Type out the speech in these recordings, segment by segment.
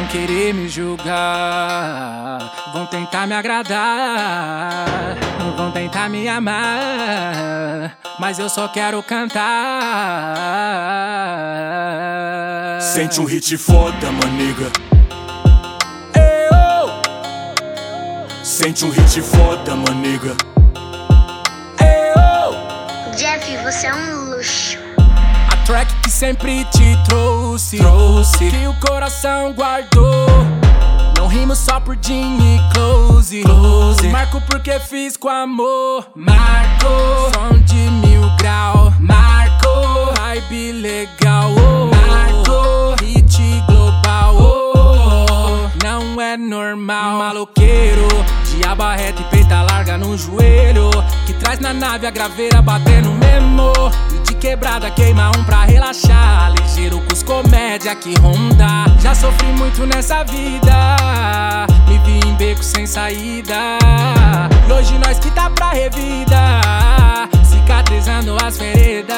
Vão querer me julgar, vão tentar me agradar, vão tentar me amar, mas eu só quero cantar. Sente um hit foda, maniga. Sente um hit foda, maniga. Jeff, você é um luxo. A track que sempre te trouxe, que o coração guardou. Não rimo só por Jim e close. Marco porque fiz com amor. Marco, som de 1000 grau. Marco, vibe legal. Marco, hit global. Não é normal, maloqueiro de aba reta e peita larga no joelho, que traz na nave a graveira batendo memo, e de quebrada queima um pra relaxar. Ligeiro com os comédia que ronda. Já sofri muito nessa vida, me vi em beco sem saída, e hoje nós que tá pra revida, cicatrizando as feridas.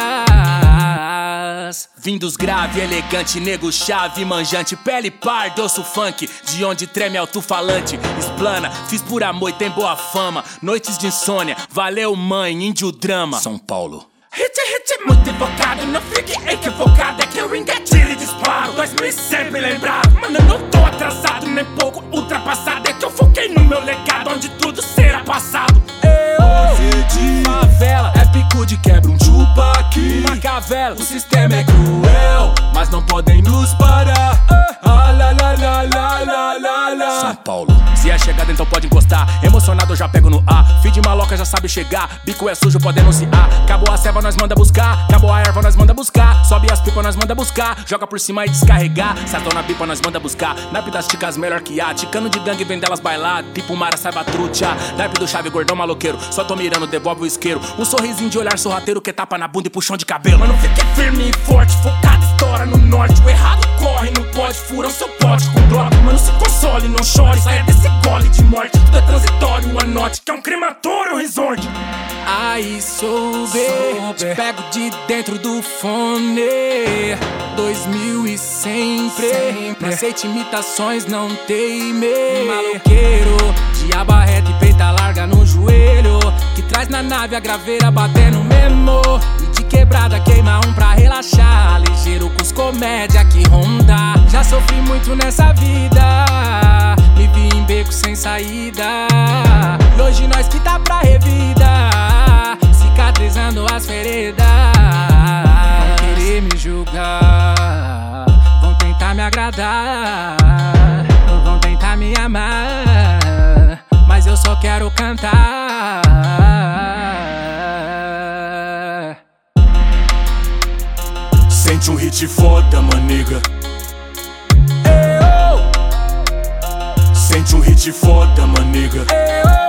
Vindos grave, elegante, nego chave, manjante, pele parda, osso funk, de onde treme alto-falante, explana, fiz por amor e tem boa fama. Noites de insônia, valeu mãe, índio drama. São Paulo. Hit, muito invocado, não fique equivocado, é que eu engatilho e disparo 2100 bem lembrado, mano, eu não tô atrasado, nem pouco ultrapassado, é que eu foquei no meu legado, onde tudo será passado. De favela, é pico de quebra, um chupa aqui. Macavela, o sistema é cruel, mas não podem nos parar. São Paulo. Se é chegada, então pode encostar. Emocionado, eu já pego no A. Filho de maloca já sabe chegar. Bico é sujo, pode denunciar. Acabou a ceva, nós manda buscar. Acabou a erva, nós manda buscar. Sobe as pipas, nós manda buscar. Joga por cima e descarregar. Sazão na pipa, nós manda buscar. Naipe das ticas melhor que há. Ticano de gangue, vem delas bailar. Tipo Mara, saiba trucha. Naipe do chave, gordão maloqueiro. Só tô mirando, devolve o isqueiro. Um sorrisinho de olhar sorrateiro que tapa na bunda e puxão de cabelo. Mano, fique firme e forte, focado, estoura no norte. O errado corre, não pode, fura o seu pote com droga. Mano, se console, não chore, saia desse gole de morte. Tudo é transitório, anote que é um crematório, resort. Aí souber, te pego de dentro do fone. 2000 e sempre. Não aceite imitações, não teime. Maloqueiro de aba reta e peita larga no joelho, que traz na nave a graveira batendo memo, e de quebrada queima um pra relaxar. Ligeiro com os comédia que ronda. Já sofri muito nessa vida, me vi em beco sem saída, e hoje nós que tá pra revida, cicatrizando as feridas. Vão querer me julgar, vão tentar me agradar, vão tentar me amar, mas eu só quero cantar. Sente um hit foda, maniga. Sente um hit foda, maniga.